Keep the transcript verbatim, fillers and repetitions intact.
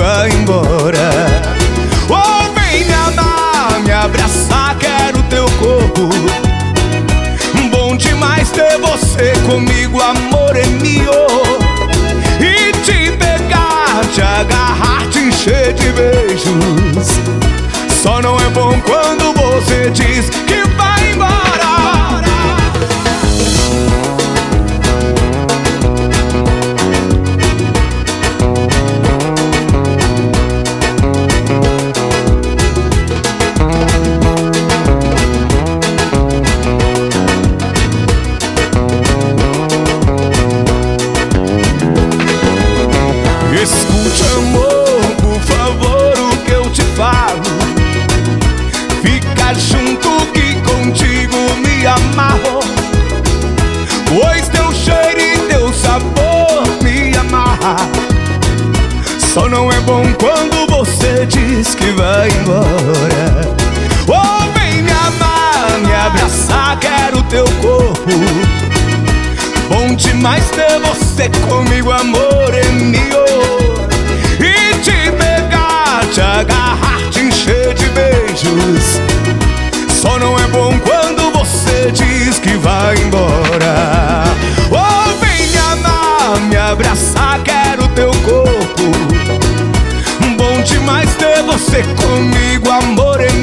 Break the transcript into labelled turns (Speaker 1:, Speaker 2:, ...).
Speaker 1: vai embora. Oh, vem me amar, me abraçar, quero teu corpo. Bom demais ter você comigo, amor é meu. E te pegar, te agarrar, te encher de beijos. Só não é bom quando você diz que vai embora. Escute, amor, por favor, o que eu te falo. Fica junto que contigo me amarro, pois teu cheiro e teu sabor me amarra. Só não é bom quando você diz que vai embora. Oh, vem me amar, me abraçar, quero teu corpo. Bom demais ter você comigo, amor é meu. E te pegar, te agarrar, te encher de beijos. Só não é bom quando você diz que vai embora. Oh, vem me amar, me abraçar, quero teu corpo. Bom demais ter você comigo, amor é